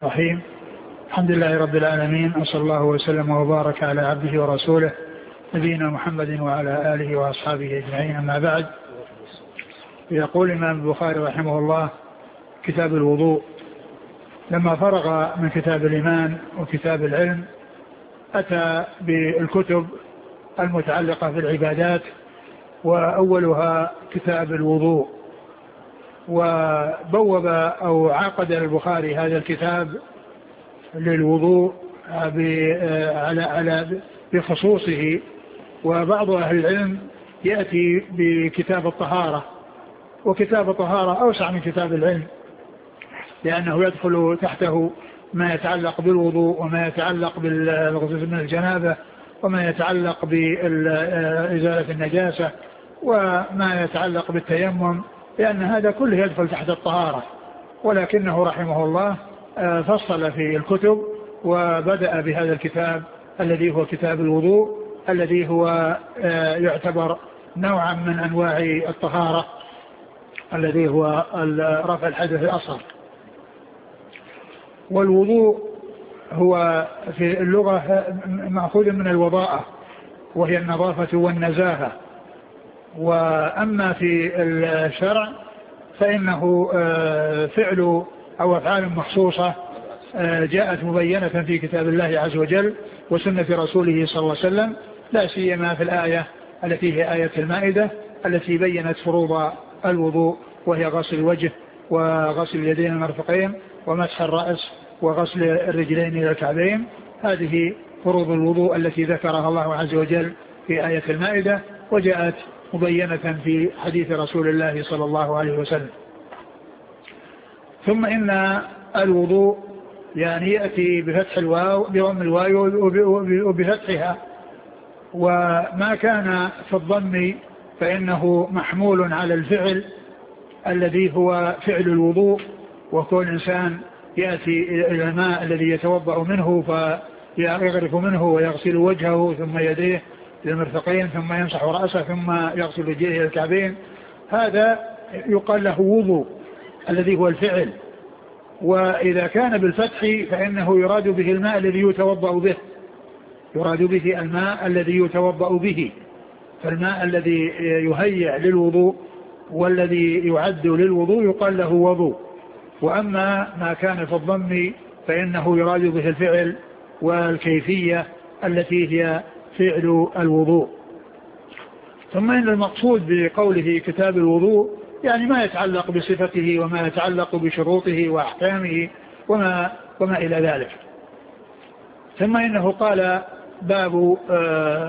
رحيم. الحمد لله رب العالمين، وصلى الله وسلم وبارك على عبده ورسوله نبينا محمد وعلى آله وأصحابه أجمعين، أما بعد. يقول الإمام البخاري رحمه الله: كتاب الوضوء. لما فرغ من كتاب الإيمان وكتاب العلم أتى بالكتب المتعلقة بالعبادات، وأولها كتاب الوضوء. وبوب أو عقد البخاري هذا الكتاب للوضوء بخصوصه. وبعض أهل العلم يأتي بكتاب الطهارة، وكتاب الطهارة أوسع من كتاب العلم، لأنه يدخل تحته ما يتعلق بالوضوء، وما يتعلق بالغسل من الجنابة، وما يتعلق بإزالة النجاسة، وما يتعلق بالتيمم، لأن هذا كله يدخل تحت الطهارة. ولكنه رحمه الله فصل في الكتب، وبدأ بهذا الكتاب الذي هو كتاب الوضوء، الذي هو يعتبر نوعا من أنواع الطهارة، الذي هو رفع الحدث الأصغر. والوضوء هو في اللغة مأخوذ من الوضاءة، وهي النظافة والنزاهة. وأما في الشرع فإنه فعل أو أفعال مخصوصة جاءت مبينة في كتاب الله عز وجل وسنة رسوله صلى الله عليه وسلم، لا سيما في الآية التي هي آية المائدة التي بينت فروض الوضوء، وهي غسل الوجه وغسل اليدين المرفقين ومسح الرأس وغسل الرجلين إلى الكعبين. هذه فروض الوضوء التي ذكرها الله عز وجل في آية المائدة، وجاءت مبينة في حديث رسول الله صلى الله عليه وسلم. ثم إن الوضوء يعني يأتي بفتح الواو، بضم الواو وبفتحها، وما كان في الضم فإنه محمول على الفعل الذي هو فعل الوضوء. وكل إنسان يأتي إلى الماء الذي يتوضأ منه فيغرف منه ويغسل وجهه ثم يديه للمرفقين ثم يمسح رأسه ثم يغسل رجليه إلى الكعبين، هذا يقال له وضوء الذي هو الفعل. وإذا كان بالفتح فإنه يراد به الماء الذي يتوضأ به، يراد به الماء الذي يتوضأ به. فالماء الذي يهيأ للوضوء والذي يعد للوضوء يقال له وضوء. وأما ما كان في الضم فإنه يراد به الفعل والكيفية التي هي فعل الوضوء. ثم إن المقصود بقوله كتاب الوضوء يعني ما يتعلق بصفته وما يتعلق بشروطه وأحكامه وما إلى ذلك. ثم إنه قال باب